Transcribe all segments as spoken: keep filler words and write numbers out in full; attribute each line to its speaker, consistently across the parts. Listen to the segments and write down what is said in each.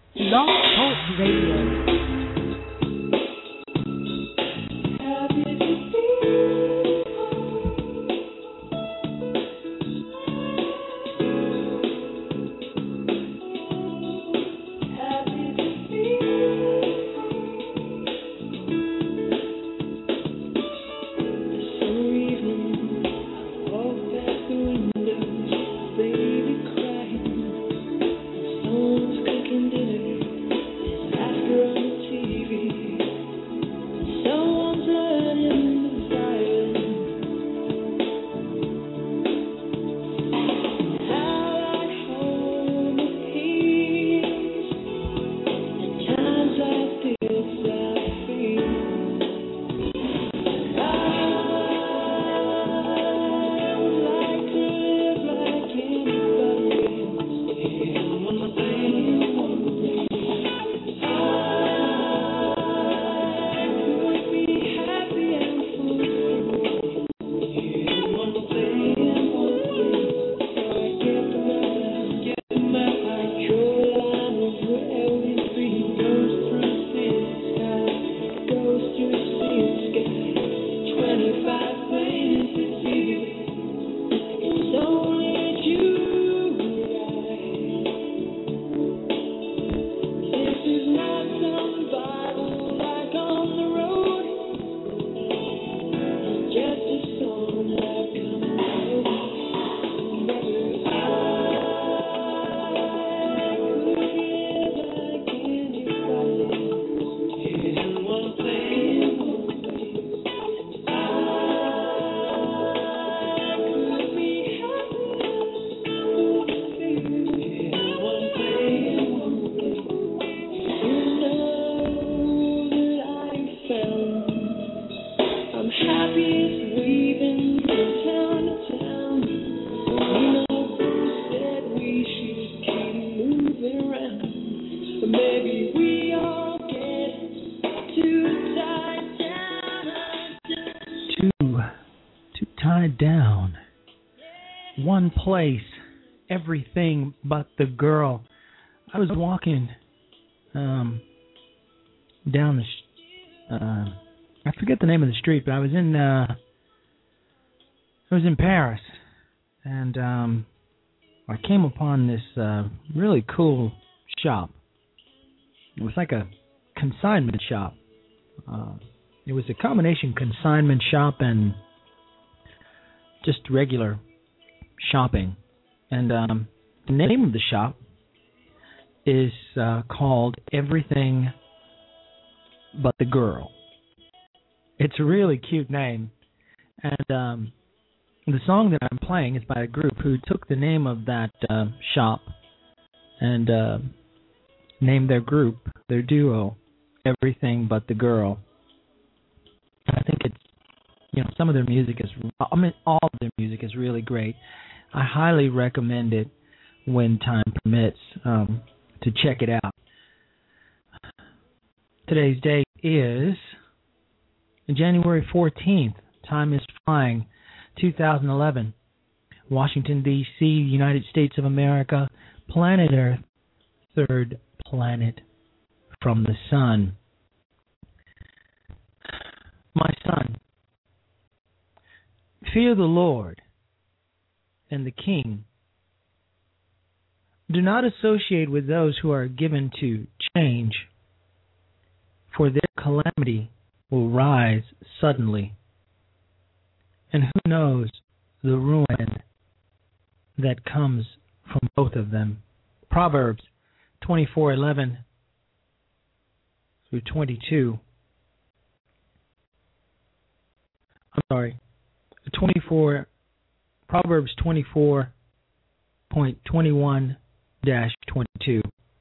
Speaker 1: Blog Talk Radio. Down. One place, everything but the girl. I was walking um, down the, sh- uh, I forget the name of the street, but I was in, uh, I was in Paris, and um, I came upon this uh, really cool shop. It was like a consignment shop. Uh, it was a combination consignment shop and just regular shopping. And um, the name of the shop is uh, called Everything But the Girl. It's a really cute name. And um, the song that I'm playing is by a group who took the name of that uh, shop and uh, named their group, their duo, Everything But the Girl. I think it's You know, some of their music is, I mean, all of their music is really great. I highly recommend it when time permits um, to check it out. Today's date is January fourteenth. Time is flying, two thousand eleven. Washington, D C, United States of America, planet Earth, third planet from the sun. My son, fear the Lord and the King. Do not associate with those who are given to change, for their calamity will rise suddenly. And who knows the ruin that comes from both of them. Proverbs twenty-four eleven through twenty-two. I'm sorry. twenty-four Proverbs twenty-four point twenty-one dash twenty-two.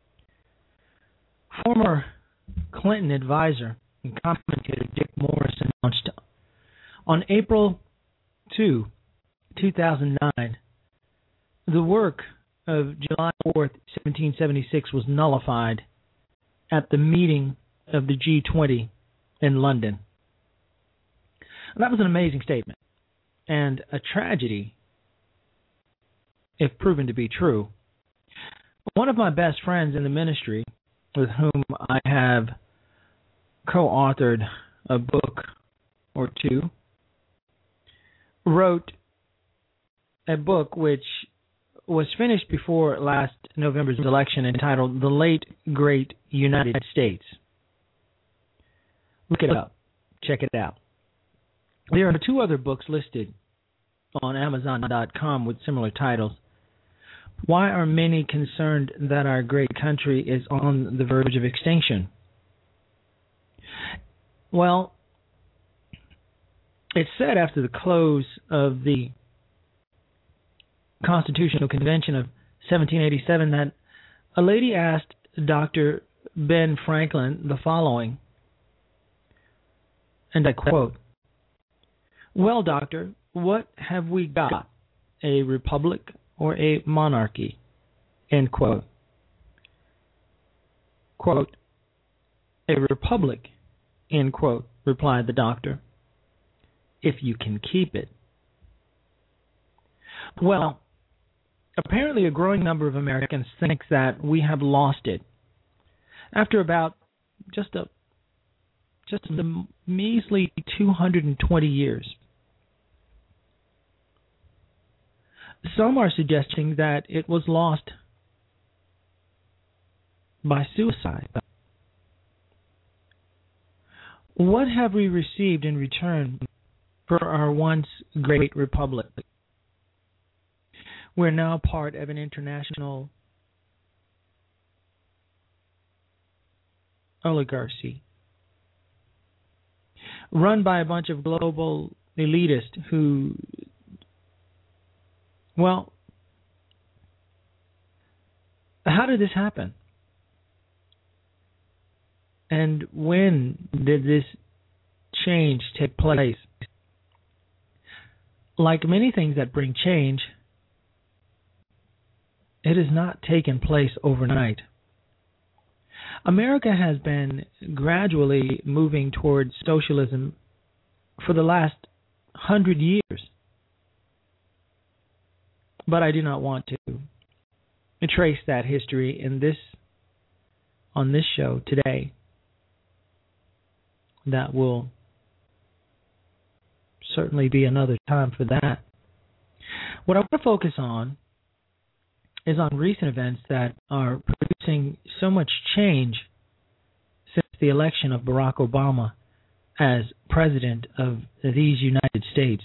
Speaker 1: Former Clinton advisor and commentator Dick Morris announced on April second, two thousand nine, the work of July fourth, seventeen seventy-six was nullified at the meeting of the G twenty in London. That was an amazing statement and a tragedy if proven to be true. One of my best friends in the ministry with whom I have co-authored a book or two, wrote a book which was finished before last November's election entitled The Late Great United States. Look it up. Check it out. There are two other books listed on Amazon dot com with similar titles. Why are many concerned that our great country is on the verge of extinction? Well, it's said after the close of the Constitutional Convention of seventeen eighty-seven that a lady asked Doctor Ben Franklin the following, and I quote, "Well, doctor, what have we got, a republic or a monarchy?" End quote. Quote, "A republic," end quote, replied the doctor, "if you can keep it." Well, apparently a growing number of Americans think that we have lost it. After about just a just a measly two hundred twenty years. Some are suggesting that it was lost by suicide. What have we received in return for our once great republic? We're now part of an international oligarchy run by a bunch of global elitists who, well, how did this happen? And when did this change take place? Like many things that bring change, it has not taken place overnight. America has been gradually moving towards socialism for the last hundred years. But I do not want to trace that history in this on this show today. That will certainly be another time for that. What I want to focus on is on recent events that are producing so much change since the election of Barack Obama as president of these United States.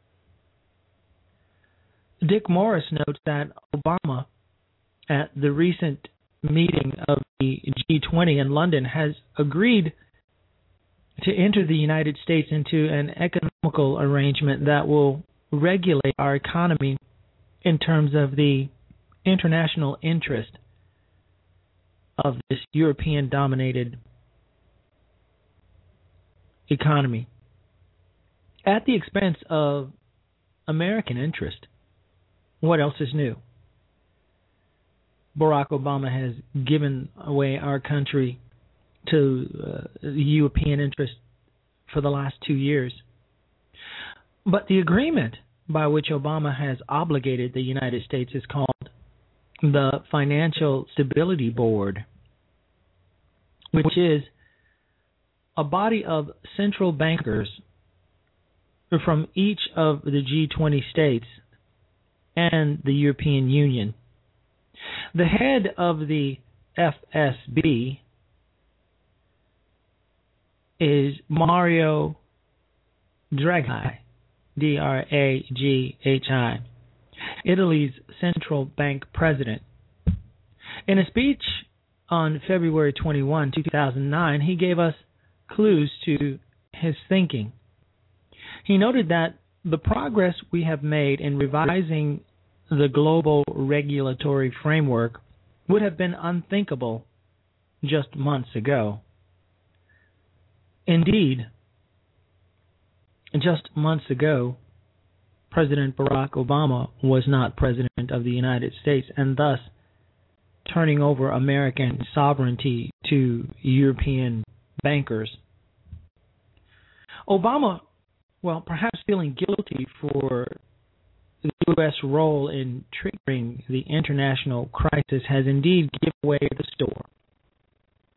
Speaker 1: Dick Morris notes that Obama, at the recent meeting of the G twenty in London, has agreed to enter the United States into an economical arrangement that will regulate our economy in terms of the international interest of this European-dominated economy at the expense of American interest. What else is new? Barack Obama has given away our country to uh, the European interest for the last two years. But the agreement by which Obama has obligated the United States is called the Financial Stability Board, which is a body of central bankers from each of the G twenty states and the European Union. The head of the F S B is Mario Draghi, D R A G H I, Italy's central bank president. In a speech on February twenty-first, two thousand nine, he gave us clues to his thinking. He noted that the progress we have made in revising the global regulatory framework would have been unthinkable just months ago. Indeed, just months ago, President Barack Obama was not President of the United States, and thus turning over American sovereignty to European bankers. Obama, well, perhaps feeling guilty for the U S role in triggering the international crisis, has indeed given away the store.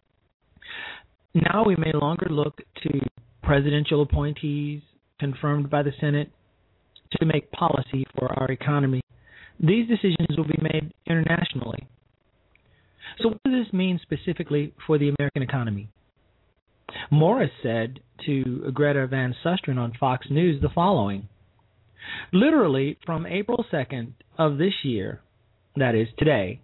Speaker 1: Now we may longer look to presidential appointees confirmed by the Senate to make policy for our economy. These decisions will be made internationally. So what does this mean specifically for the American economy? Morris said to Greta Van Susteren on Fox News the following: literally from April second of this year, that is today,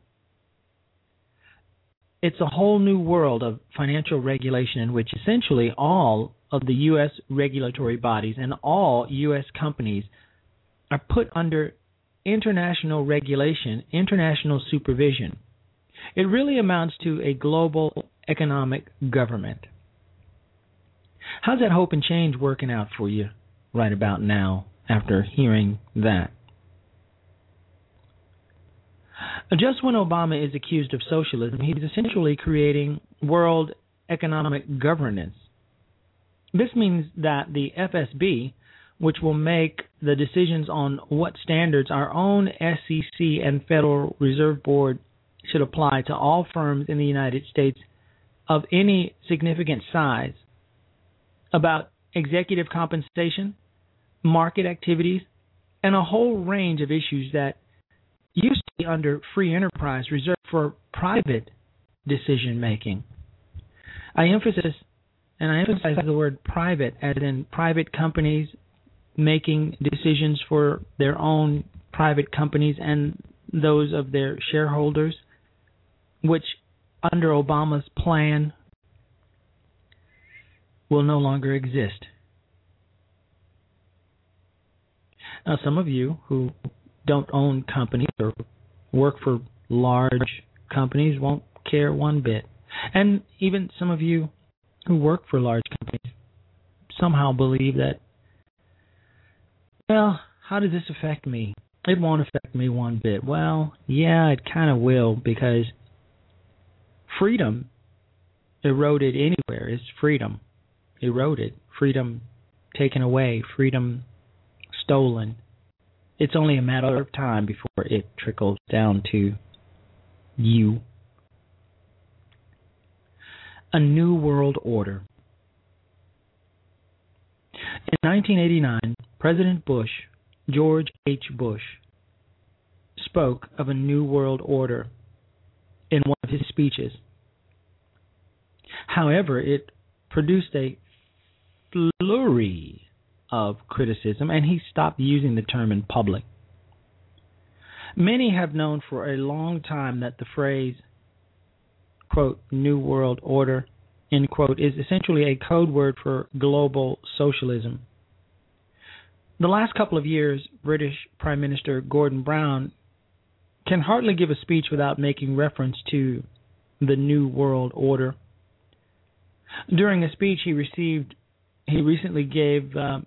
Speaker 1: it's a whole new world of financial regulation in which essentially all of the U S regulatory bodies and all U S companies are put under international regulation, international supervision. It really amounts to a global economic government. How's that hope and change working out for you right about now after hearing that? Just when Obama is accused of socialism, he's essentially creating world economic governance. This means that the F S B, which will make the decisions on what standards our own S E C and Federal Reserve Board should apply to all firms in the United States of any significant size about executive compensation, market activities, and a whole range of issues that used to be under free enterprise reserved for private decision making. I emphasize, and I emphasize the word private, as in private companies making decisions for their own private companies and those of their shareholders, which under Obama's plan will no longer exist. Now, some of you who don't own companies or work for large companies won't care one bit. And even some of you who work for large companies somehow believe that, well, how does this affect me? It won't affect me one bit. Well, yeah, it kind of will, because freedom eroded anywhere is freedom. Eroded. Freedom taken away. Freedom stolen. It's only a matter of time before it trickles down to you. A new world order. In nineteen eighty-nine, President Bush, George H. Bush, spoke of a new world order in one of his speeches. However, it produced a flurry of criticism, and he stopped using the term in public. Many have known for a long time that the phrase, quote, New World Order, end quote, is essentially a code word for global socialism. The last couple of years, British Prime Minister Gordon Brown can hardly give a speech without making reference to the New World Order. During a speech he received, he recently gave um,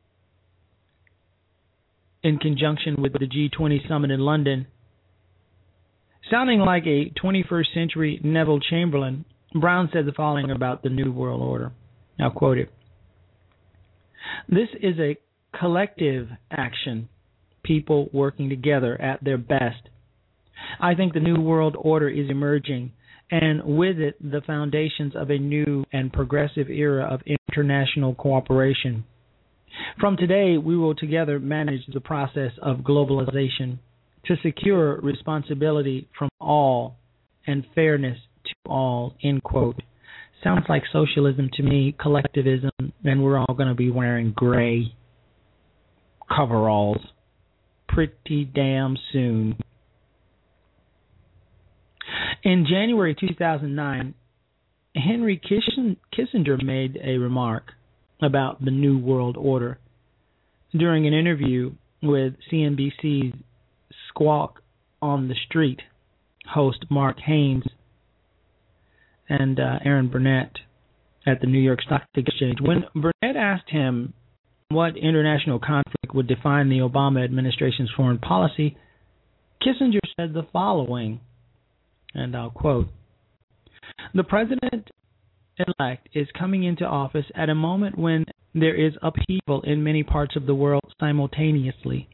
Speaker 1: in conjunction with the G twenty summit in London, sounding like a twenty-first century Neville Chamberlain, Brown said the following about the New World Order. I'll quote it. This is a collective action, people working together at their best. I think the New World Order is emerging, and with it the foundations of a new and progressive era of international cooperation. From today, we will together manage the process of globalization to secure responsibility from all and fairness to all, end quote. Sounds like socialism to me, collectivism, and we're all going to be wearing gray coveralls pretty damn soon. In January two thousand nine, Henry Kissinger made a remark about the New World Order during an interview with C N B C's Squawk on the Street host Mark Haynes and uh, Aaron Burnett at the New York Stock Exchange. When Burnett asked him what international conflict would define the Obama administration's foreign policy, Kissinger said the following, and I'll quote, "The president-elect is coming into office at a moment when there is upheaval in many parts of the world simultaneously.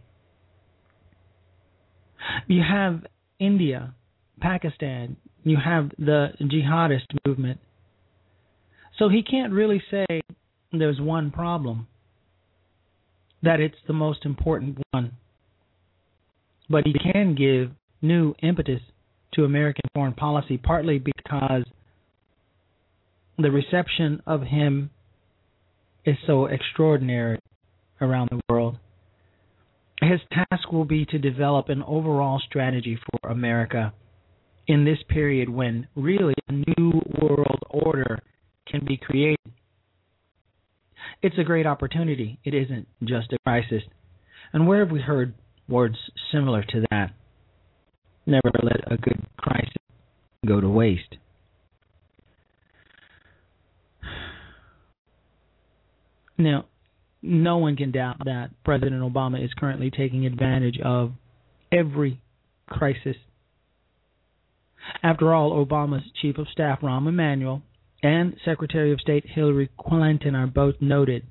Speaker 1: You have India, Pakistan, you have the jihadist movement. So he can't really say there's one problem, that it's the most important one. But he can give new impetus to American foreign policy, partly because the reception of him is so extraordinary around the world. His task will be to develop an overall strategy for America in this period when really a new world order can be created. It's a great opportunity. It isn't just a crisis. And where have we heard words similar to that? Never let a good crisis go to waste. Now, no one can doubt that President Obama is currently taking advantage of every crisis. After all, Obama's Chief of Staff, Rahm Emanuel, and Secretary of State Hillary Clinton are both noted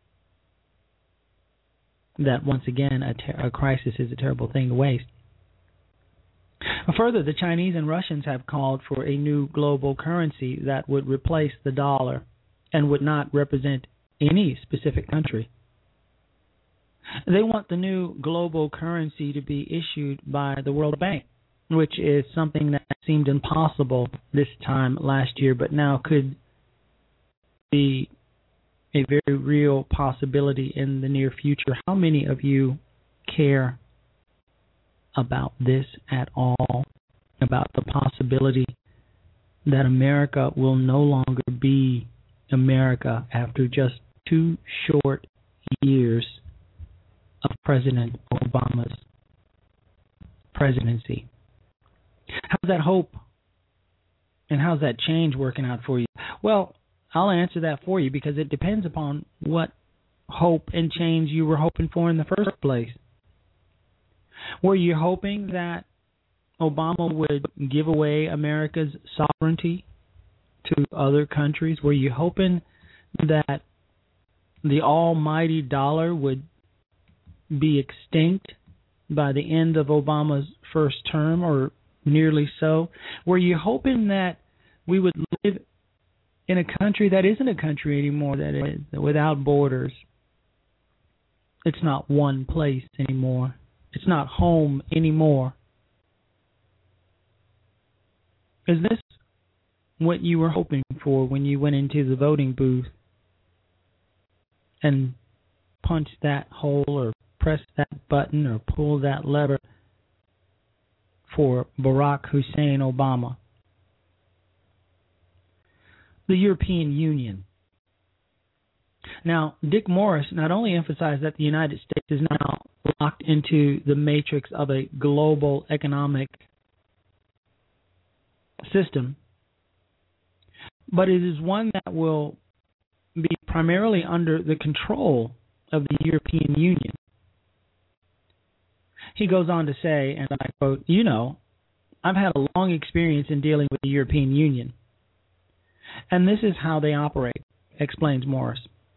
Speaker 1: that, once again, a, ter- a crisis is a terrible thing to waste. Further, the Chinese and Russians have called for a new global currency that would replace the dollar and would not represent any specific country. They want the new global currency to be issued by the World Bank, which is something that seemed impossible this time last year, but now could be a very real possibility in the near future. How many of you care about this at all, about the possibility that America will no longer be America after just two short years of President Obama's presidency? How's that hope and how's that change working out for you? Well, I'll answer that for you because it depends upon what hope and change you were hoping for in the first place. Were you hoping that Obama would give away America's sovereignty to other countries? Were you hoping that the almighty dollar would be extinct by the end of Obama's first term, or nearly so? Were you hoping that we would live in a country that isn't a country anymore, that is without borders? It's not one place anymore. It's not home anymore. Is this what you were hoping for when you went into the voting booth and punched that hole or pressed that button or pulled that lever for Barack Hussein Obama? The European Union. Now, Dick Morris not only emphasized that the United States is now locked into the matrix of a global economic system, but it is one that will be primarily under the control of the European Union. He goes on to say, and I quote, "You know, I've had a long experience in dealing with the European Union, and this is how they operate," explains Morris.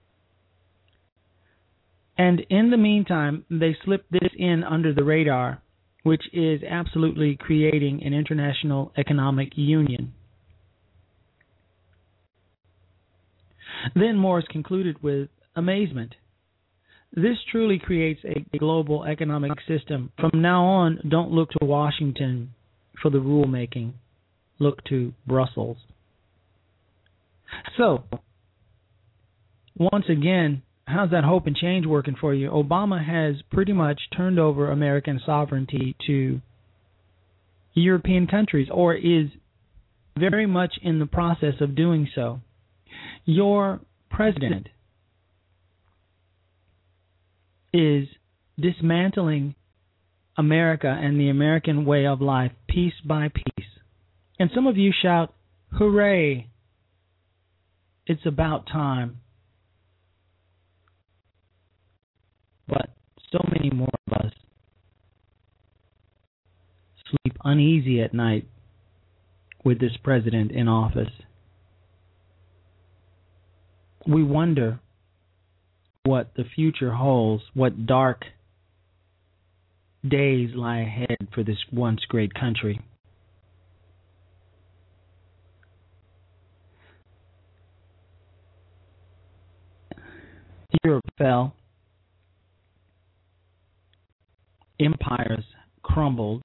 Speaker 1: And in the meantime, they slip this in under the radar, which is absolutely creating an international economic union. Then Morris concluded with amazement. This truly creates a global economic system. From now on, don't look to Washington for the rulemaking. Look to Brussels. So, once again, how's that hope and change working for you? Obama has pretty much turned over American sovereignty to European countries, or is very much in the process of doing so. Your president is dismantling America and the American way of life piece by piece. And some of you shout, "Hooray! It's about time." But so many more of us sleep uneasy at night with this president in office. We wonder what the future holds, what dark days lie ahead for this once great country. Europe fell, empires crumbled,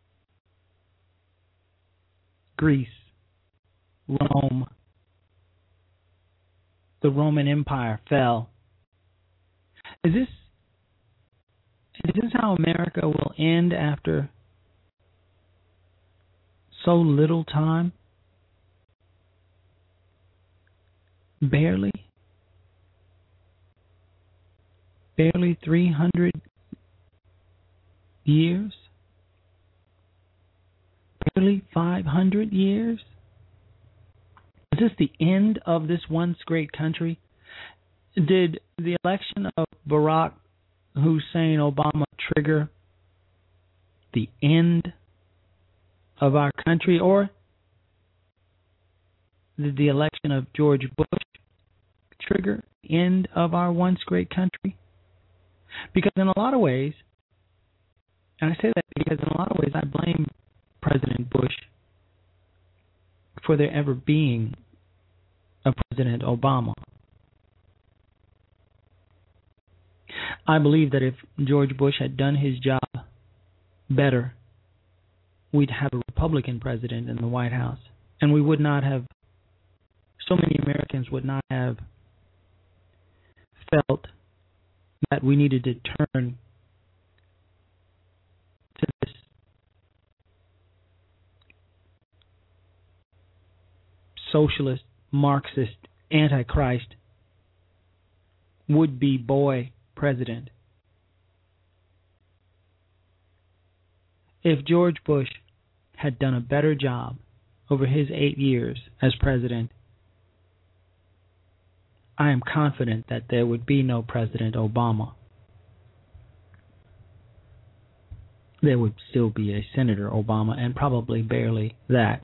Speaker 1: Greece, Rome, the Roman Empire fell. Is this is this how America will end after so little time? Barely. Barely three hundred years? Barely five hundred years? Is this the end of this once great country? Did the election of Barack Hussein Obama trigger the end of our country, or did the election of George Bush trigger the end of our once great country? Because in a lot of ways, and I say that because in a lot of ways I blame President Bush for there ever being a President Obama. I believe that if George Bush had done his job better, we'd have a Republican president in the White House, and we would not have, so many Americans would not have felt that we needed to turn to this socialist, Marxist, Antichrist, would-be boy president. If George Bush had done a better job over his eight years as president, I am confident that there would be no President Obama. There would still be a Senator Obama, and probably barely that.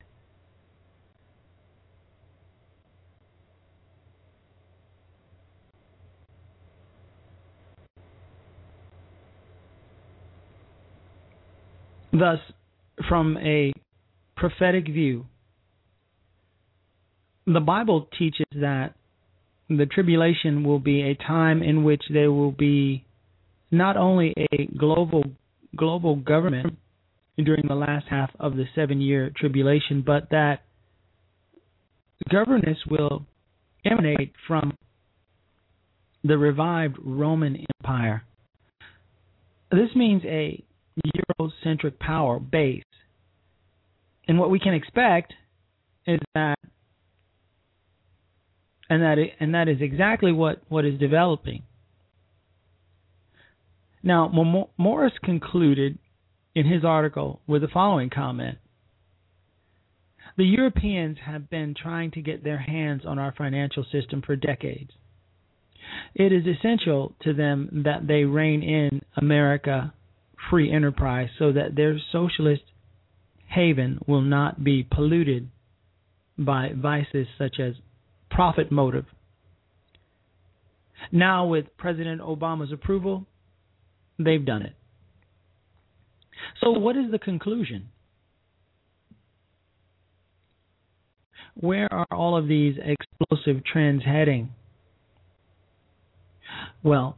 Speaker 1: Thus, from a prophetic view, the Bible teaches that the tribulation will be a time in which there will be not only a global global government during the last half of the seven-year tribulation, but that governance will emanate from the revived Roman Empire. This means a Eurocentric power base. And what we can expect is that And that and that is exactly what, what is developing. Now, Morris concluded in his article with the following comment. The Europeans have been trying to get their hands on our financial system for decades. It is essential to them that they rein in America free enterprise so that their socialist haven will not be polluted by vices such as profit motive. Now, with President Obama's approval, they've done it. So what is the conclusion? Where are all of these explosive trends heading? Well,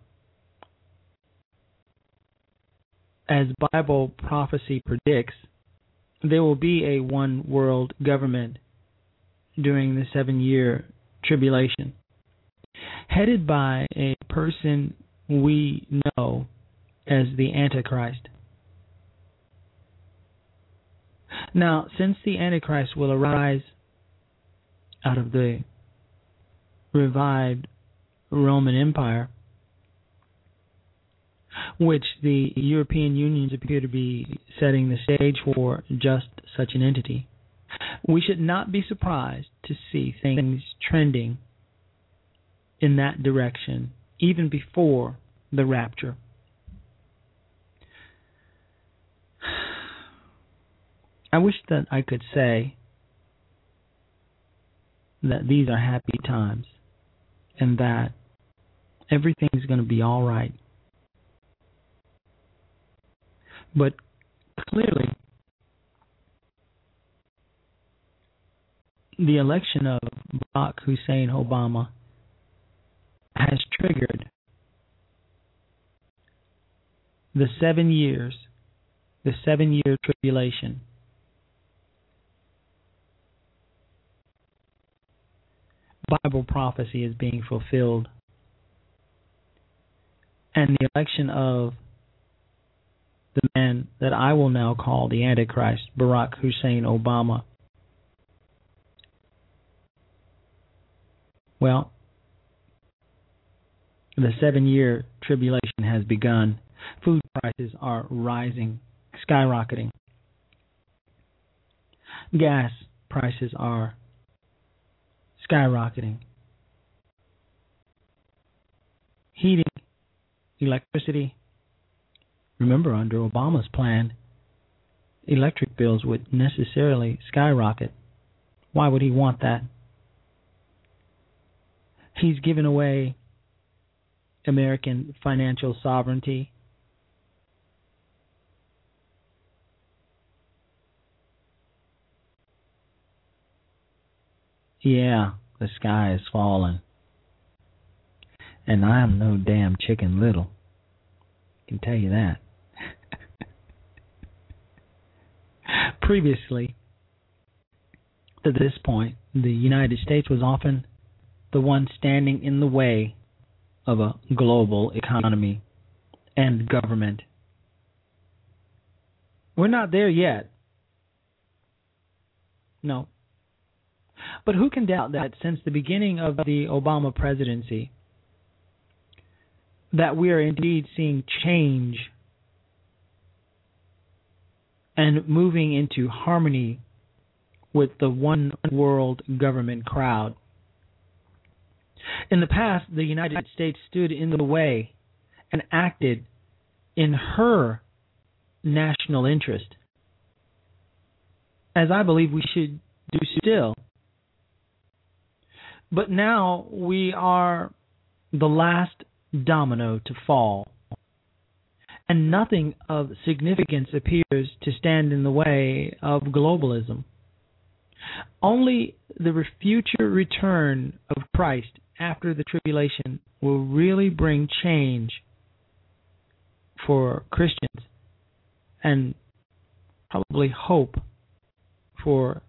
Speaker 1: as Bible prophecy predicts, there will be a one world government during the seven-year tribulation, headed by a person we know as the Antichrist. Now, since the Antichrist will arise out of the revived Roman Empire, which the European unions appear to be setting the stage for just such an entity, we should not be surprised to see things trending in that direction even before the rapture. I wish that I could say that these are happy times and that everything's going to be all right. But clearly, the election of Barack Hussein Obama has triggered the seven years, the seven-year tribulation. Bible prophecy is being fulfilled. And the election of the man that I will now call the Antichrist, Barack Hussein Obama. Well, the seven-year tribulation has begun. Food prices are rising, skyrocketing. Gas prices are skyrocketing. Heating, electricity. Remember, under Obama's plan, electric bills would necessarily skyrocket. Why would he want that? He's given away American financial sovereignty. Yeah, the sky is falling. And I am no damn Chicken Little. I can tell you that. Previously, to this point, the United States was often the one standing in the way of a global economy and government. We're not there yet. No. But who can doubt that since the beginning of the Obama presidency, that we are indeed seeing change and moving into harmony with the one world government crowd. In the past, the United States stood in the way and acted in her national interest, as I believe we should do still. But now we are the last domino to fall, and nothing of significance appears to stand in the way of globalism. Only the future return of Christ after the tribulation will really bring change for Christians and probably hope for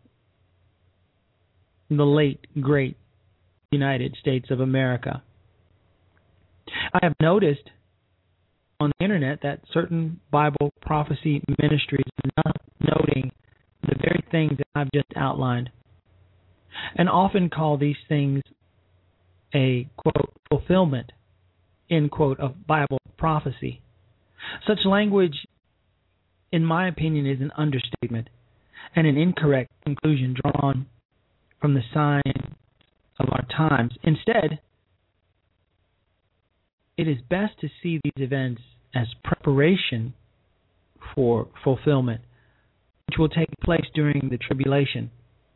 Speaker 1: the late, great United States of America. I have noticed on the internet that certain Bible prophecy ministries are not noting the very things that I've just outlined, and often call these things a, quote, fulfillment, end quote, of Bible prophecy. Such language, in my opinion, is an understatement and an incorrect conclusion drawn from the signs of our times. Instead, it is best to see these events as preparation for fulfillment, which will take place during the tribulation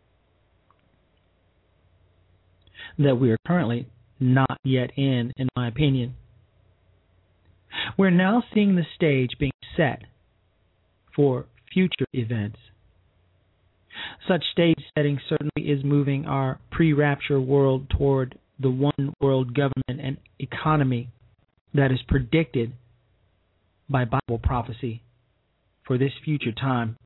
Speaker 1: that we are currently not yet in, in my opinion. We're now seeing the stage being set for future events. Such stage setting certainly is moving our pre-rapture world toward the one world government and economy that is predicted by Bible prophecy for this future time.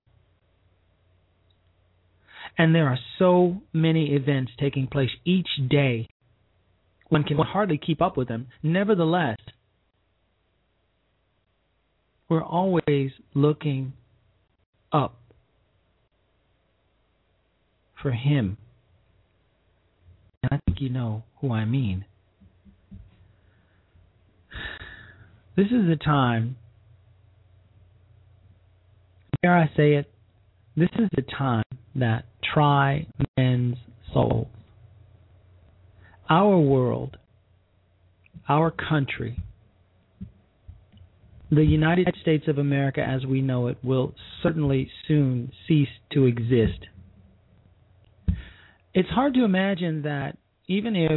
Speaker 1: And there are so many events taking place each day, one can hardly keep up with them. Nevertheless, we're always looking up for Him. And I think you know who I mean. This is the time, dare I say it, this is the time that try men's souls. Our world, our country, the United States of America as we know it will certainly soon cease to exist. It's hard to imagine that even if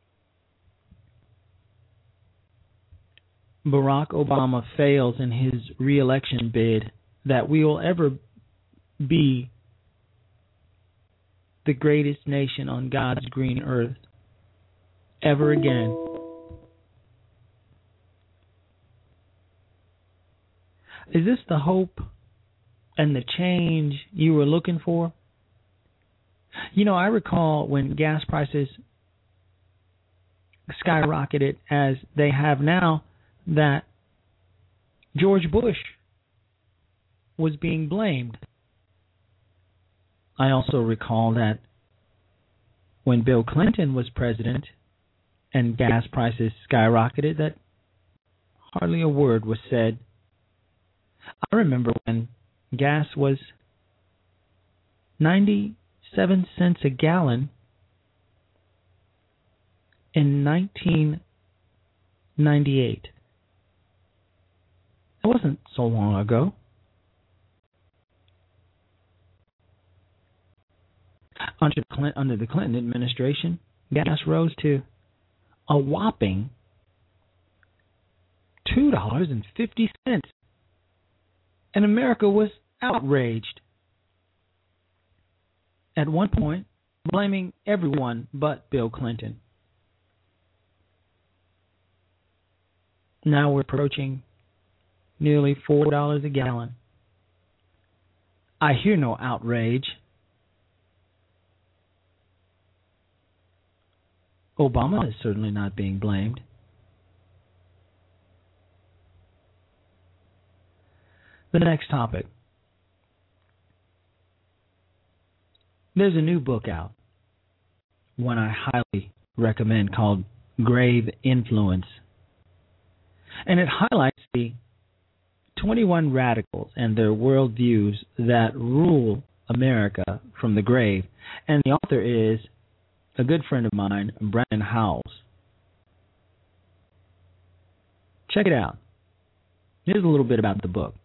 Speaker 1: Barack Obama fails in his re-election bid, that we will ever be the greatest nation on God's green earth ever again. Is this the hope and the change you were looking for? You know, I recall when gas prices skyrocketed as they have now, that George Bush was being blamed. I also recall that when Bill Clinton was president and gas prices skyrocketed, that hardly a word was said. I remember when gas was ninety-seven cents a gallon in nineteen ninety-eight. It wasn't so long ago. Under, under the Clinton administration, gas rose to a whopping two dollars and fifty cents. And America was outraged. At one point, blaming everyone but Bill Clinton. Now we're approaching nearly four dollars a gallon. I hear no outrage. Obama is certainly not being blamed. The next topic. There's a new book out, one I highly recommend, called Grave Influence. And it highlights the twenty-one radicals and their worldviews that rule America from the grave. And the author is a good friend of mine, Brandon Howells. Check it out. Here's a little bit about the book.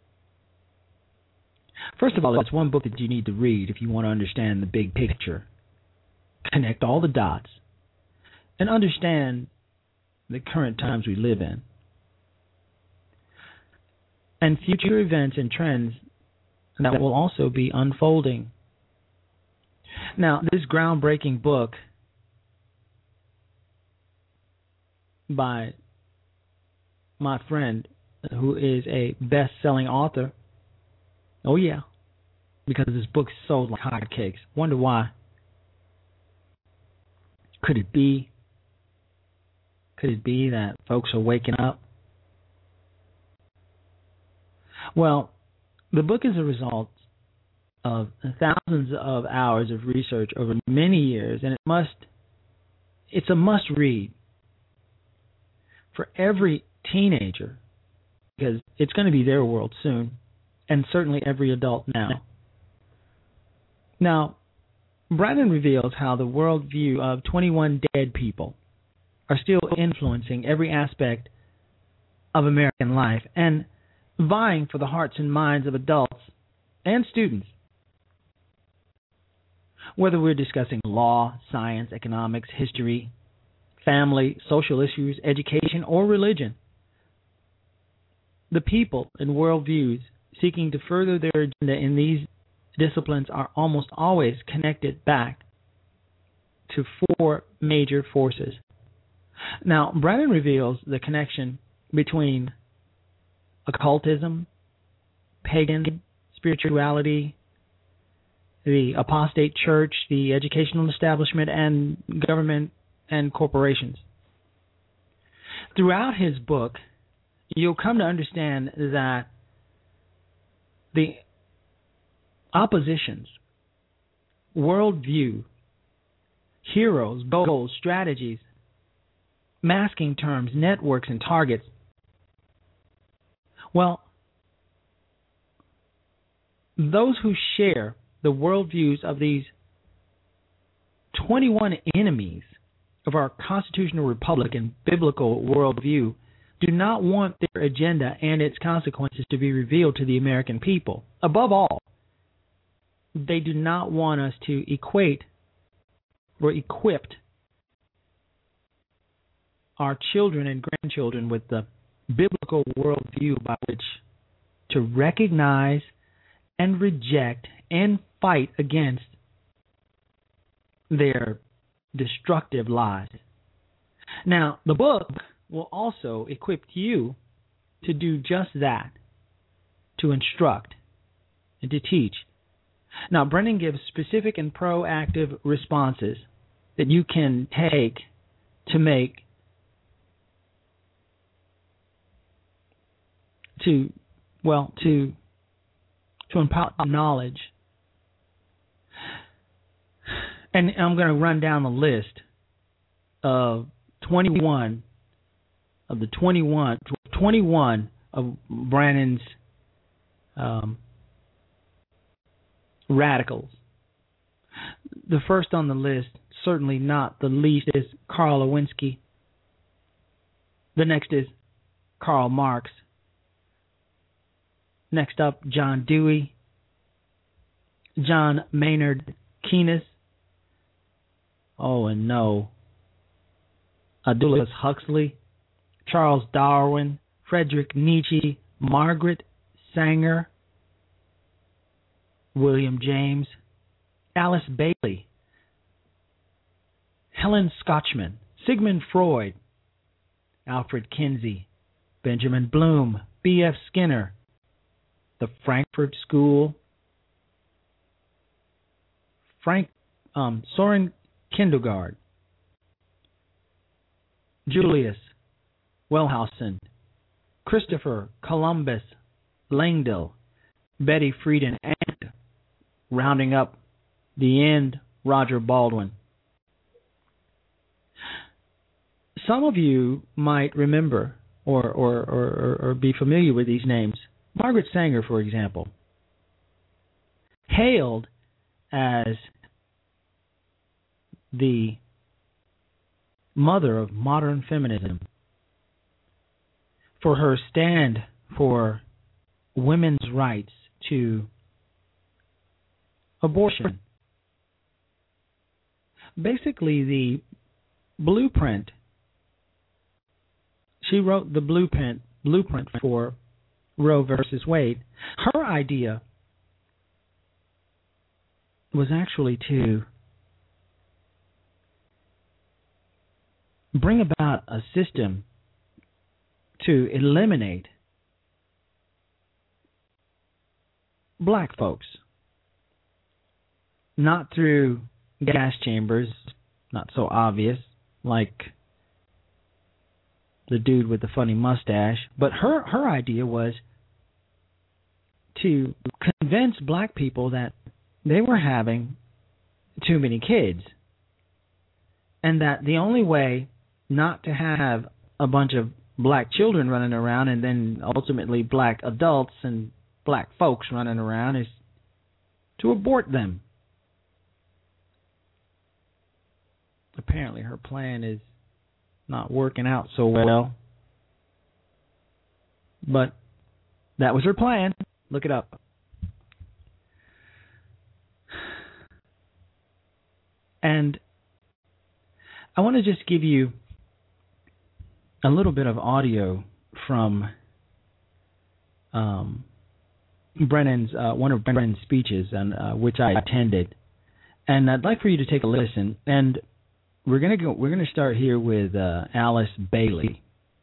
Speaker 1: First of all, it's one book that you need to read if you want to understand the big picture, connect all the dots, and understand the current times we live in, and future events and trends that will also be unfolding. Now, this groundbreaking book by my friend, who is a best-selling author. Oh, yeah, because this book sold like hotcakes. Wonder why. Could it be? Could it be that folks are waking up? Well, the book is a result of thousands of hours of research over many years, and it must, it's a must-read for every teenager, because it's going to be their world soon, and certainly every adult now. Now, Brandon reveals how the worldview of twenty-one dead people are still influencing every aspect of American life and vying for the hearts and minds of adults and students. Whether we're discussing law, science, economics, history, family, social issues, education, or religion, the people and worldviews seeking to further their agenda in these disciplines are almost always connected back to four major forces. Now, Brandon reveals the connection between occultism, pagan spirituality, the apostate church, the educational establishment, and government and corporations. Throughout his book, you'll come to understand that the oppositions, worldview, heroes, goals, strategies, masking terms, networks, and targets, well, those who share the worldviews of these twenty-one enemies of our constitutional republic and biblical worldview do not want their agenda and its consequences to be revealed to the American people. Above all, they do not want us to equate or equip our children and grandchildren with the biblical worldview by which to recognize and reject and fight against their destructive lies. Now, the book will also equip you to do just that, to instruct and to teach. Now, Brennan gives specific and proactive responses that you can take to make, to, well, to, to impart knowledge. And I'm going to run down the list of twenty-one of the twenty-one, twenty-one of Brannon's um, radicals. The first on the list, certainly not the least, is Karl Lewinsky. The next is Karl Marx. Next up, John Dewey, John Maynard Keynes. Oh, and no, Aldous Huxley, Charles Darwin, Friedrich Nietzsche, Margaret Sanger, William James, Alice Bailey, Helen Scotchman, Sigmund Freud, Alfred Kinsey, Benjamin Bloom, B F Skinner, the Frankfurt School, Frank um, Soren Kierkegaard, Julius Wellhausen, Christopher Columbus Langdell, Betty Friedan, and rounding up the end, Roger Baldwin. Some of you might remember or, or, or, or be familiar with these names. Margaret Sanger, for example, hailed as the mother of modern feminism for her stand for women's rights to abortion. Basically, the blueprint, she wrote the blueprint, blueprint for Roe versus Wade. Her idea was actually to bring about a system to eliminate black folks, not through gas chambers, not so obvious, like the dude with the funny mustache, but her, her idea was to convince black people that they were having too many kids, and that the only way not to have a bunch of black children running around and then ultimately black adults and black folks running around is to abort them. Apparently her plan is not working out so well, but that was her plan. Look it up. And I want to just give you a little bit of audio from um, Brennan's uh, one of Brennan's speeches, and uh, which I attended, and I'd like for you to take a listen. And we're gonna go. We're gonna start here with uh, Alice Bailey,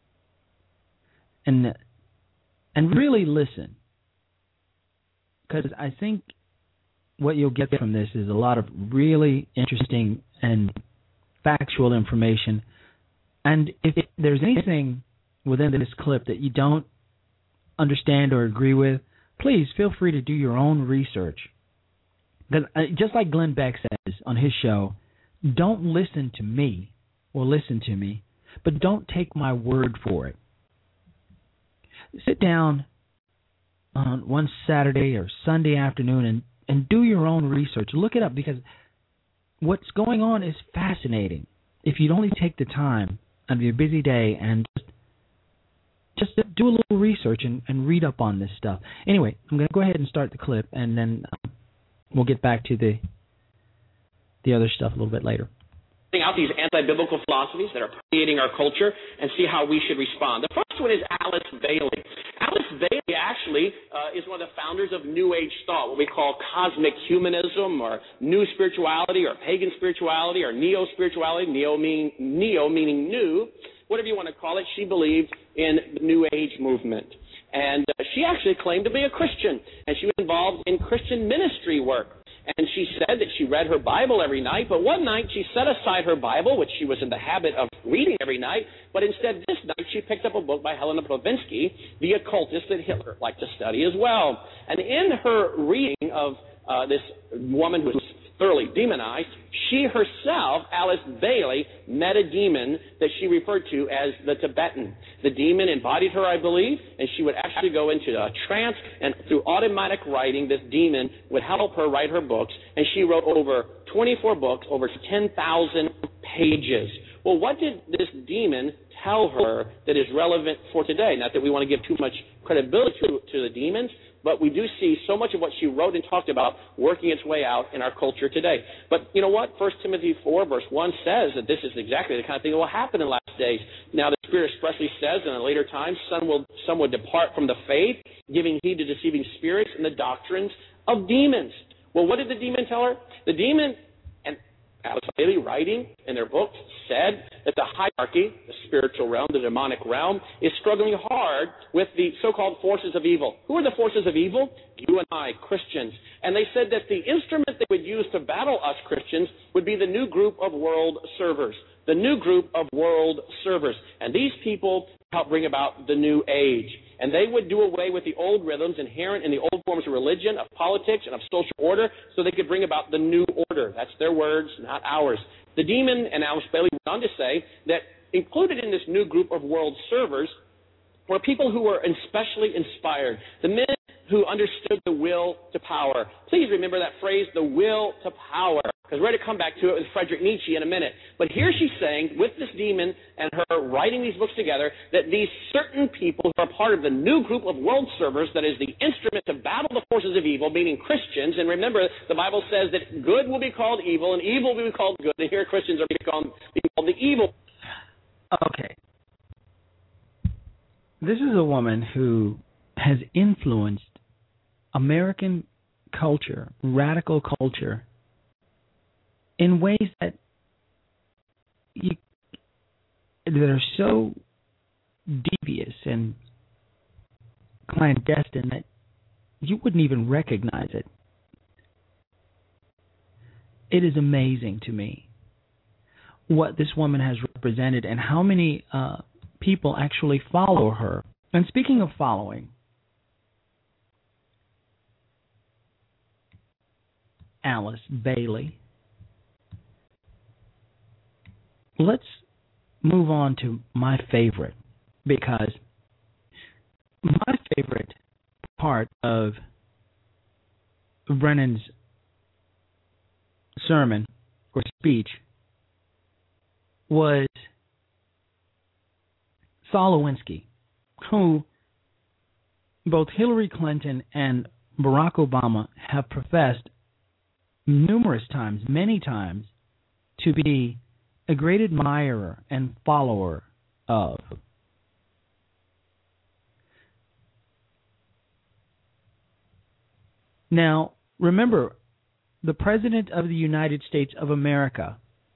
Speaker 1: and and really listen, because I think what you'll get from this is a lot of really interesting and factual information. And if there's anything within this clip that you don't understand or agree with, please feel free to do your own research. Because just like Glenn Beck says on his show, don't listen to me or listen to me, but don't take my word for it. Sit down on one Saturday or Sunday afternoon and, and do your own research. Look it up, because what's going on is fascinating. If you'd only take the time out of your busy day and just, just do a little research and, and read up on this stuff. Anyway, I'm going to go ahead and start the clip, and then um, we'll get back to the the other stuff a little bit later.
Speaker 2: Out these anti-biblical philosophies that are permeating our culture and see how we should respond. The first one is Alice Bailey. Alice Bailey actually uh, is one of the founders of New Age thought, what we call cosmic humanism, or new spirituality, or pagan spirituality, or neo-spirituality, neo, mean, neo meaning new, whatever you want to call it. She believed in the New Age movement. And uh, she actually claimed to be a Christian, and she was involved in Christian ministry work. And she said that she read her Bible every night, but one night she set aside her Bible, which she was in the habit of reading every night, but instead this night she picked up a book by Helena Blavatsky, the occultist that Hitler liked to study as well. And in her reading of uh, this woman who was thoroughly demonized, she herself, Alice Bailey, met a demon that she referred to as the Tibetan. The demon embodied her, I believe, and she would actually go into a trance, and through automatic writing, this demon would help her write her books, and she wrote over twenty-four books, over ten thousand pages. Well, what did this demon tell her that is relevant for today? Not that we want to give too much credibility to, to the demons, but we do see so much of what she wrote and talked about working its way out in our culture today. But you know what? First Timothy four, verse one says that this is exactly the kind of thing that will happen in the last days. Now, the Spirit expressly says in a later time, some will, some will depart from the faith, giving heed to deceiving spirits and the doctrines of demons. Well, what did the demon tell her? The demon, and Alice Bailey, writing in their books, said that the hierarchy, the spiritual realm, the demonic realm, is struggling hard with the so-called forces of evil. Who are the forces of evil? You and I, Christians. And they said that the instrument they would use to battle us Christians would be the new group of world servers. The new group of world servers. And these people help bring about the new age. And they would do away with the old rhythms inherent in the old forms of religion, of politics, and of social order, so they could bring about the new order. That's their words, not ours. The demon, and Alice Bailey went on to say, that included in this new group of world servers were people who were especially inspired, the men who understood the will to power. Please remember that phrase, the will to power, because we're going to come back to it with Friedrich Nietzsche in a minute. But here she's saying, with this demon and her writing these books together, that these certain people who are part of the new group of world servers, that is the instrument to battle the forces of evil, meaning Christians, and remember, the Bible says that good will be called evil and evil will be called good, and here Christians are being called, being called the evil.
Speaker 1: Okay. This is a woman who has influenced American culture, radical culture, in ways that you, that are so devious and clandestine that you wouldn't even recognize it. It is amazing to me what this woman has represented and how many uh, people actually follow her. And speaking of following, Alice Bailey, let's move on to my favorite, because my favorite part of Brennan's sermon or speech was Saul Alinsky, who both Hillary Clinton and Barack Obama have professed numerous times, many times, to be a great admirer and follower of. Now, remember, the President of the United States of America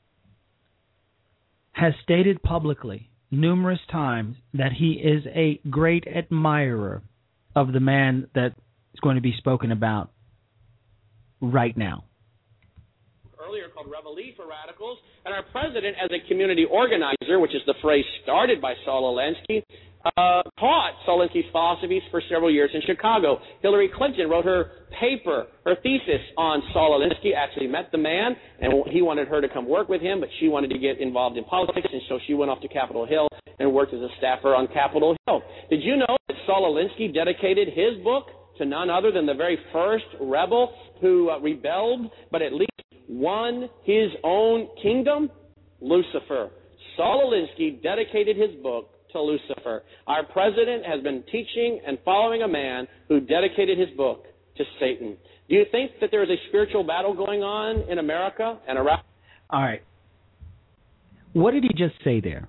Speaker 1: has stated publicly numerous times that he is a great admirer of the man that is going to be spoken about right now.
Speaker 2: Earlier called Reveille for Radicals, and our president, as a community organizer, which is the phrase started by Saul Alinsky, uh, taught Saul Alinsky's philosophies for several years in Chicago. Hillary Clinton wrote her paper, her thesis on Saul Alinsky, actually met the man, and he wanted her to come work with him, but she wanted to get involved in politics, and so she went off to Capitol Hill and worked as a staffer on Capitol Hill. Did you know that Saul Alinsky dedicated his book to none other than the very first rebel who uh, rebelled, but at least won his own kingdom? Lucifer. Saul Alinsky dedicated his book to Lucifer. Our president has been teaching and following a man who dedicated his book to Satan. Do you think that there is a spiritual battle going on in America and around?
Speaker 1: All right. What did he just say there?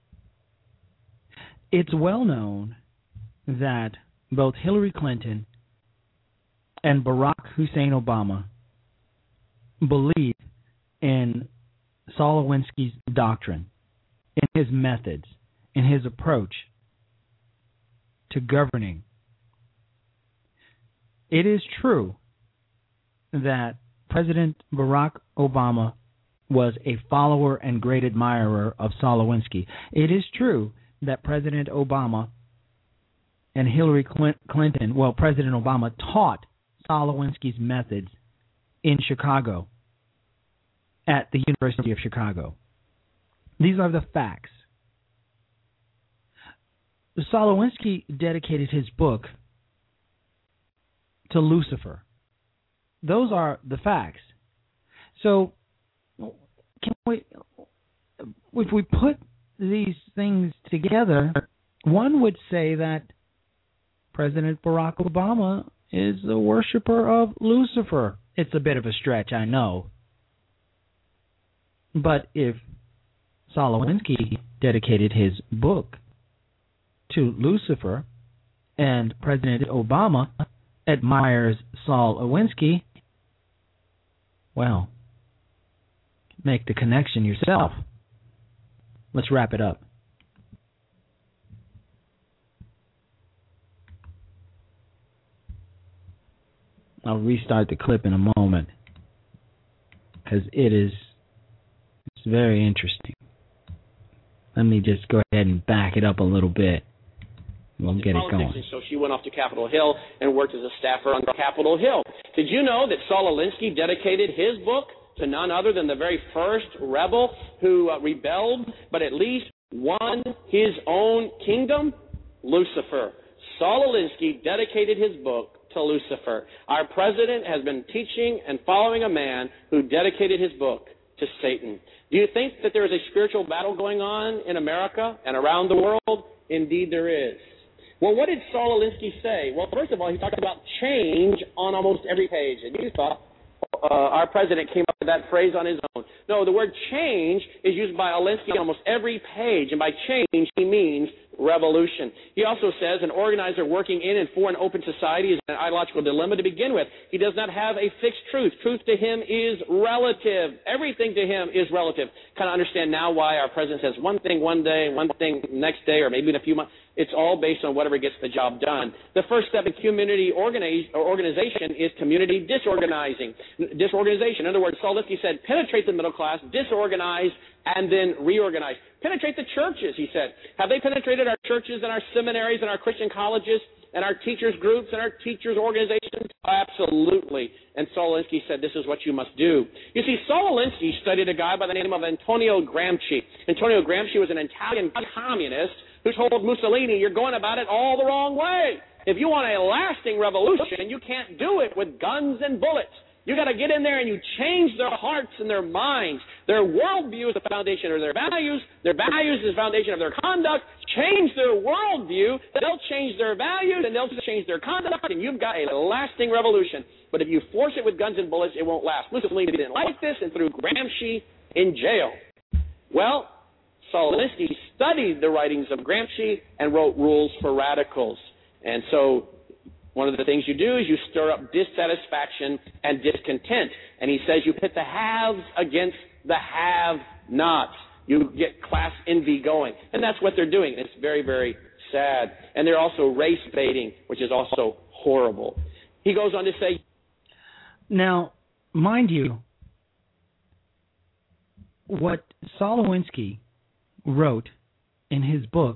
Speaker 1: It's well known that both Hillary Clinton and Barack Hussein Obama believe in Saul Alinsky's doctrine, in his methods, in his approach to governing it is true that President Barack Obama was a follower and great admirer of Saul Alinsky. It is true that President Obama and Hillary Clinton, well, President Obama taught Saul Alinsky's methods in Chicago at the University of Chicago. These are the facts. Saul Alinsky dedicated his book to Lucifer. Those are the facts. So, can we, if we put these things together, one would say that President Barack Obama is a worshiper of Lucifer. It's a bit of a stretch, I know. But if Saul Alinsky dedicated his book to Lucifer and President Obama admires Saul Alinsky, well, make the connection yourself. Let's wrap it up. I'll restart the clip in a moment because it is it's very interesting. Let me just go ahead and back it up a little bit. We'll get it going.
Speaker 2: So she went off to Capitol Hill and worked as a staffer on Capitol Hill. Did you know that Saul Alinsky dedicated his book to none other than the very first rebel who uh, rebelled, but at least won his own kingdom? Lucifer. Saul Alinsky dedicated his book to Lucifer. Our president has been teaching and following a man who dedicated his book to Satan. Do you think that there is a spiritual battle going on in America and around the world? Indeed there is. Well, what did Saul Alinsky say? Well, first of all, he talked about change on almost every page. And you thought uh, our president came up with that phrase on his own. No, the word change is used by Alinsky on almost every page. And by change, he means revolution. He also says an organizer working in and for an open society is an ideological dilemma to begin with. He does not have a fixed truth. Truth to him is relative. Everything to him is relative. Kind of understand now why our president says one thing one day, one thing next day, or maybe in a few months. It's all based on whatever gets the job done. The first step in community organize, or organization is community disorganizing. Disorganization. In other words, Saul Alinsky said, penetrate the middle class, disorganize, and then reorganize. Penetrate the churches, he said. Have they penetrated our churches and our seminaries and our Christian colleges and our teachers' groups and our teachers' organizations? Absolutely. And Saul Alinsky said, this is what you must do. You see, Saul Alinsky studied a guy by the name of Antonio Gramsci. Antonio Gramsci was an Italian communist who told Mussolini, you're going about it all the wrong way. If you want a lasting revolution, you can't do it with guns and bullets. You got to get in there and you change their hearts and their minds. Their worldview is the foundation of their values. Their values is the foundation of their conduct. Change their worldview, they'll change their values, and they'll change their conduct, and you've got a lasting revolution. But if you force it with guns and bullets, it won't last. Mussolini didn't like this and threw Gramsci in jail. Well, Saul Alinsky studied the writings of Gramsci and wrote Rules for Radicals. And so one of the things you do is you stir up dissatisfaction and discontent. And he says you pit the haves against the have-nots. You get class envy going. And that's what they're doing. It's very, very sad. And they're also race baiting, which is also horrible. He goes on to say...
Speaker 1: Now, mind you, what Saul Alinsky wrote in his books,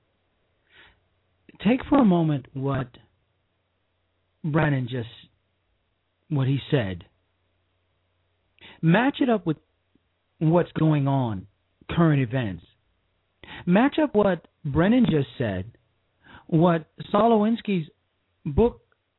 Speaker 1: take for a moment what Brennan just, what he said. Match it up with what's going on, current events. Match up what Brennan just said, what Saul Alinsky's book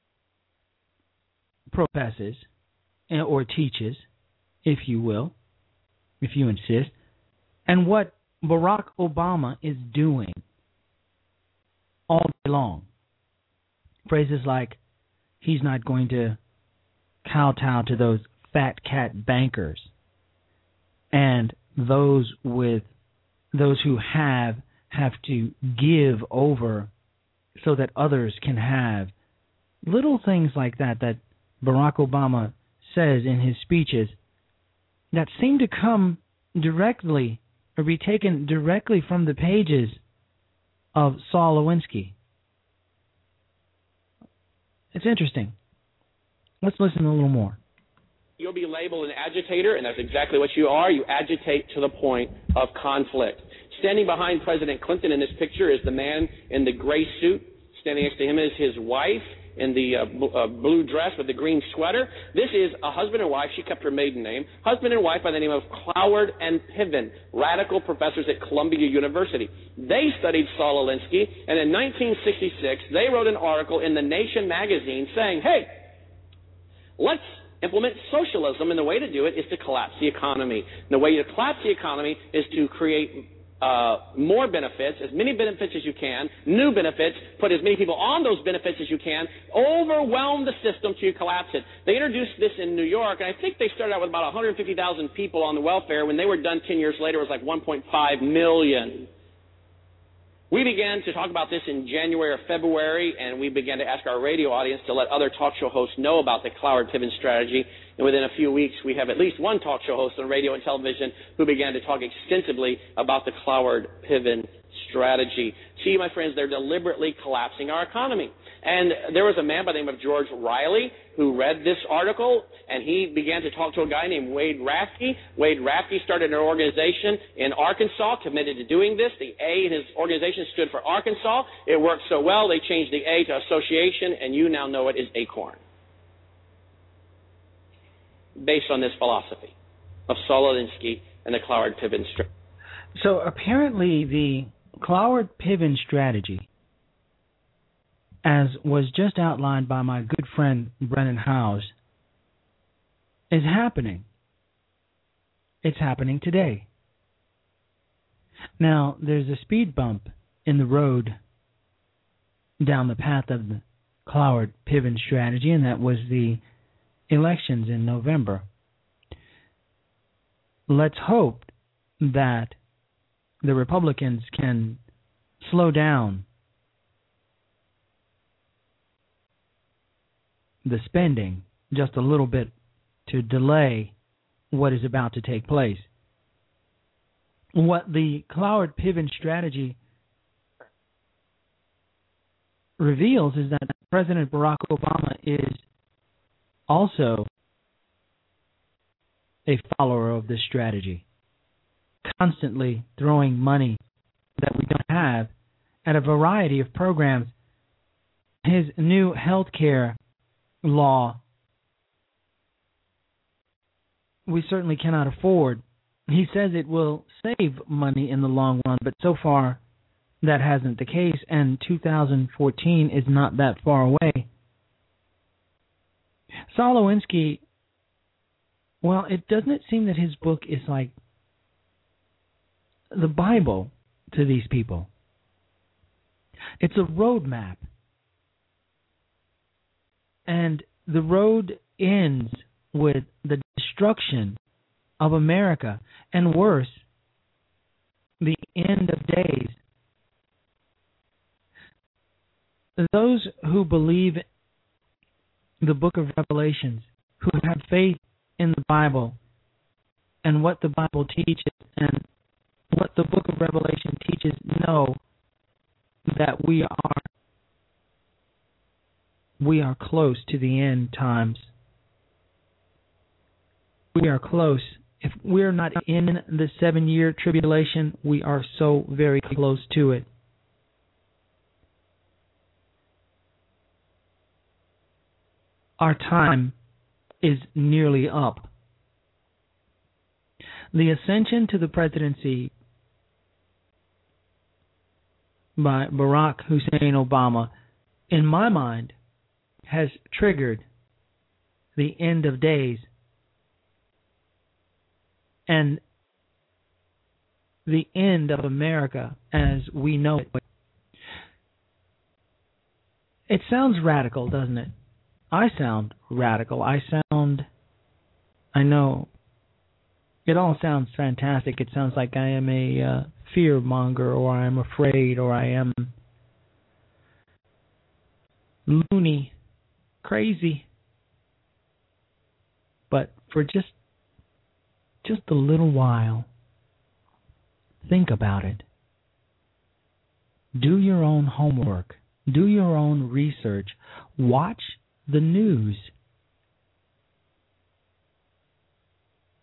Speaker 1: professes or teaches, if you will, if you insist, and what Barack Obama is doing all day long. Phrases like, he's not going to kowtow to those fat cat bankers, and those with those who have have to give over so that others can have. Little things like that that Barack Obama says in his speeches that seem to come directly or be taken directly from the pages of Saul Alinsky. It's interesting. Let's listen a little more.
Speaker 2: You'll be labeled an agitator, and that's exactly what you are. You agitate to the point of conflict. Standing behind President Clinton in this picture is the man in the gray suit. Standing next to him is his wife in the uh, b- uh, blue dress with the green sweater. This is a husband and wife. She kept her maiden name. Husband and wife by the name of Cloward and Piven, radical professors at Columbia University. They studied Saul Alinsky, and in nineteen sixty-six, they wrote an article in The Nation magazine saying, hey, let's implement socialism, and the way to do it is to collapse the economy. And the way to collapse the economy is to create uh, more benefits, as many benefits as you can, new benefits, put as many people on those benefits as you can, overwhelm the system till you collapse it. They introduced this in New York, and I think they started out with about one hundred fifty thousand people on the welfare. When they were done ten years later, it was like one point five million. We began to talk about this in January or February, and we began to ask our radio audience to let other talk show hosts know about the Cloward-Piven strategy. And within a few weeks, we have at least one talk show host on radio and television who began to talk extensively about the Cloward-Piven strategy. See, my friends, they're deliberately collapsing our economy. And there was a man by the name of George Riley who read this article, and he began to talk to a guy named Wade Raffke. Wade Raffke started an organization in Arkansas committed to doing this. The A in his organization stood for Arkansas. It worked so well, they changed the A to association, and you now know it is ACORN, based on this philosophy of Saul Alinsky and the Cloward-Piven strategy.
Speaker 1: So apparently the Cloward-Piven strategy, as was just outlined by my good friend Brennan Howes, is happening. It's happening today. Now, there's a speed bump in the road down the path of the Cloward-Piven strategy, and that was the elections in November. Let's hope that the Republicans can slow down the spending just a little bit to delay what is about to take place. What the Cloward-Piven strategy reveals is that President Barack Obama is also a follower of this strategy, constantly throwing money that we don't have at a variety of programs. His new health care law, we certainly cannot afford. He says it will save money in the long run, but so far that hasn't the case, and two thousand fourteen is not that far away. Saul Alinsky, well, it doesn't it seem that his book is like the Bible to these people. It's a roadmap. And the road ends with the destruction of America, and worse, the end of days. Those who believe the book of Revelations, who have faith in the Bible and what the Bible teaches and what the book of Revelation teaches, know that we are we are close to the end times. We are close. If we're not in the seven-year tribulation, we are so very close to it. Our time is nearly up. The ascension to the presidency by Barack Hussein Obama, in my mind, has triggered the end of days and the end of America as we know it. It sounds radical, doesn't it? I sound radical. I sound, I know, it all sounds fantastic. It sounds like I am a uh, fear monger, or I am afraid, or I am loony, crazy. But for just just a little while, think about it. Do your own homework. Do your own research. Watch the news.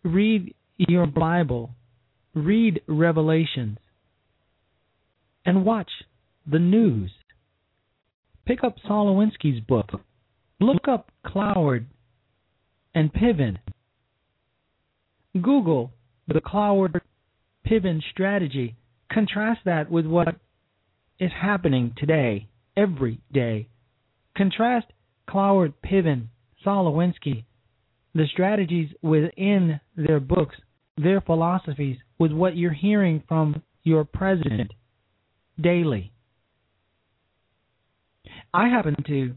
Speaker 1: read your Bible, read Revelations, and watch the news. Pick up Saul Alinsky's book. Look up Cloward and Piven. Google the Cloward-Piven strategy. Contrast that with what is happening today, every day. Contrast Cloward, Piven, Saul Alinsky, the strategies within their books, their philosophies, with what you're hearing from your president daily. I happen to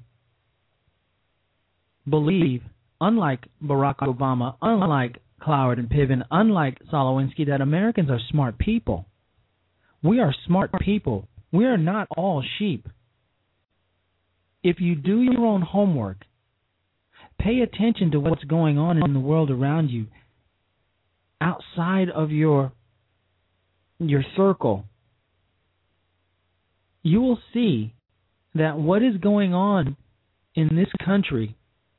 Speaker 1: believe, unlike Barack Obama, unlike Cloward and Piven, unlike Saul Alinsky, that Americans are smart people. We are smart people. We are not all sheep. If you do your own homework, pay attention to what's going on in the world around you, outside of your your circle, you will see that what is going on in this country,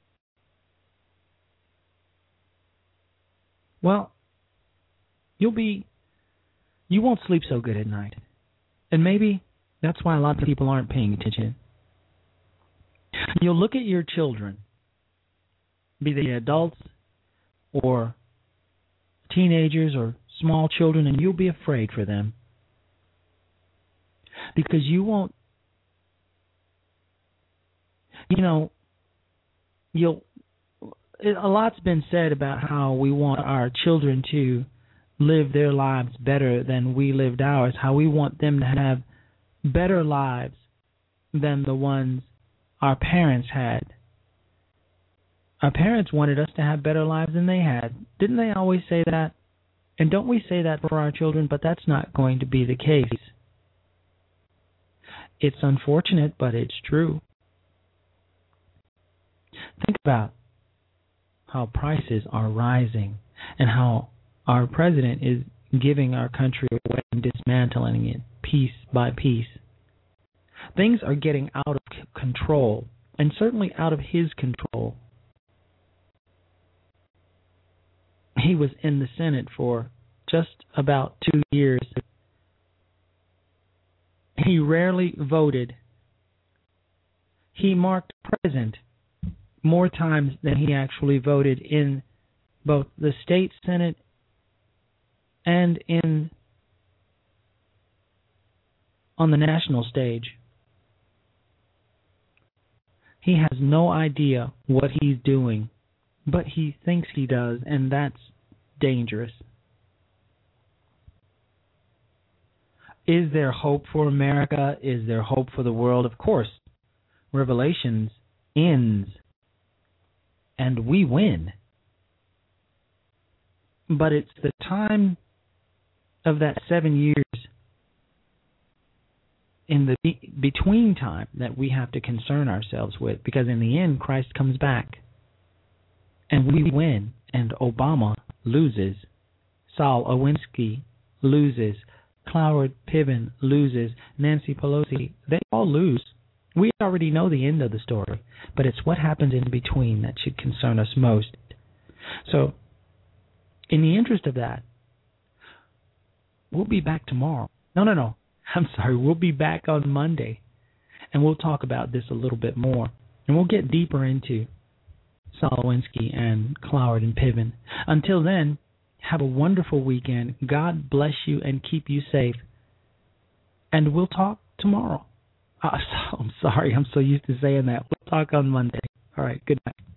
Speaker 1: well, you'll be, you won't sleep so good at night. And maybe that's why a lot of people aren't paying attention. You'll look at your children, be they adults or teenagers or small children, and you'll be afraid for them. Because you won't, you know, you'll, it, a lot's been said about how we want our children to live their lives better than we lived ours, how we want them to have better lives than the ones our parents had. Our parents wanted us to have better lives than they had. Didn't they always say that? And don't we say that for our children? But that's not going to be the case. It's unfortunate, but it's true. Think about how prices are rising and how our president is giving our country away and dismantling it piece by piece. Things are getting out of control, and certainly out of his control. He was in the Senate for just about two years. He rarely voted. He marked present more times than he actually voted in both the state Senate and in on the national stage. He has no idea what he's doing, but he thinks he does, and that's dangerous. Is there hope for America? Is there hope for the world? Of course. Revelations ends, and we win. But it's the time of that seven years in the be- between time that we have to concern ourselves with, because in the end, Christ comes back, and we win, and Obama loses, Saul Alinsky loses, Cloward Piven loses, Nancy Pelosi, they all lose. We already know the end of the story, but it's what happens in between that should concern us most. So, in the interest of that, we'll be back tomorrow. No, no, no. I'm sorry. We'll be back on Monday, and we'll talk about this a little bit more, and we'll get deeper into Saul Alinsky and Cloward and Piven. Until then, have a wonderful weekend. God bless you and keep you safe, and we'll talk tomorrow. Uh, I'm sorry. I'm so used to saying that. We'll talk on Monday. All right. Good night.